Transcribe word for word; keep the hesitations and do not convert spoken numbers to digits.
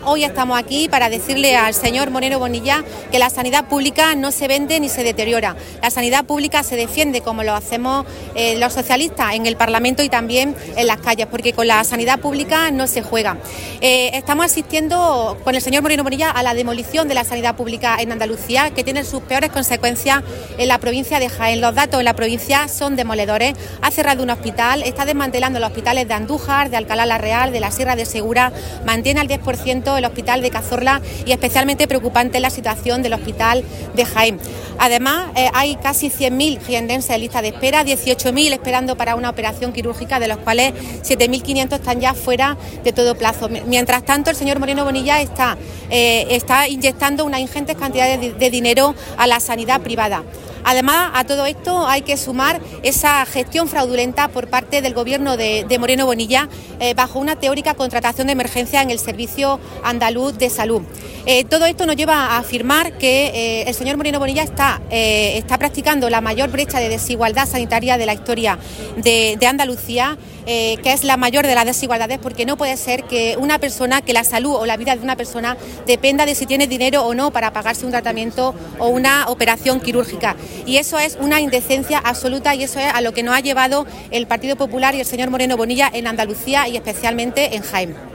Hoy estamos aquí para decirle al señor Moreno Bonilla que la sanidad pública no se vende ni se deteriora. La sanidad pública se defiende como lo hacemos eh, los socialistas en el Parlamento y también en las calles, porque con la sanidad pública no se juega. Eh, estamos asistiendo con el señor Moreno Bonilla a la demolición de la sanidad pública en Andalucía, que tiene sus peores consecuencias en la provincia de Jaén. Los datos en la provincia son demoledores. Ha cerrado un hospital, está desmantelando los hospitales de Andújar, de Alcalá la Real, de la Sierra de Segura, mantiene al diez por ciento el hospital de Cazorla y especialmente preocupante es la situación del hospital de Jaén. Además, eh, hay casi cien mil jienenses en lista de espera, dieciocho mil esperando para una operación quirúrgica, de los cuales siete mil quinientos están ya fuera de todo plazo. Mientras tanto, el señor Moreno Bonilla está, eh, está inyectando unas ingentes cantidades de, de dinero a la sanidad privada. Además, a todo esto hay que sumar esa gestión fraudulenta por parte del gobierno de, de Moreno Bonilla eh, bajo una teórica contratación de emergencia en el Servicio Andaluz de Salud. Eh, todo esto nos lleva a afirmar que eh, el señor Moreno Bonilla está, eh, está practicando la mayor brecha de desigualdad sanitaria de la historia de, de Andalucía, eh, que es la mayor de las desigualdades, porque no puede ser que una persona, que la salud o la vida de una persona dependa de si tiene dinero o no para pagarse un tratamiento o una operación quirúrgica. Y eso es una indecencia absoluta y eso es a lo que nos ha llevado el Partido Popular y el señor Moreno Bonilla en Andalucía y especialmente en Jaén.